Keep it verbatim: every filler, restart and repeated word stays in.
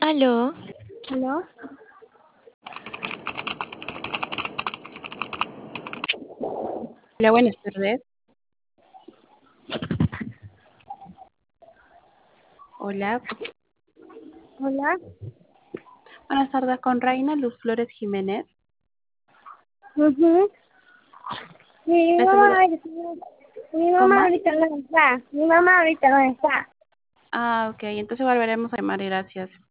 Aló, ¿Aló? Hola, buenas tardes. Hola, Hola. buenas tardes con Reina Luz Flores Jiménez. Ujú. Mi Le mamá, saludo. mi mamá ¿Cómo? ahorita no está. Mi mamá ahorita no está. Ah, ok, entonces volveremos a llamar, gracias.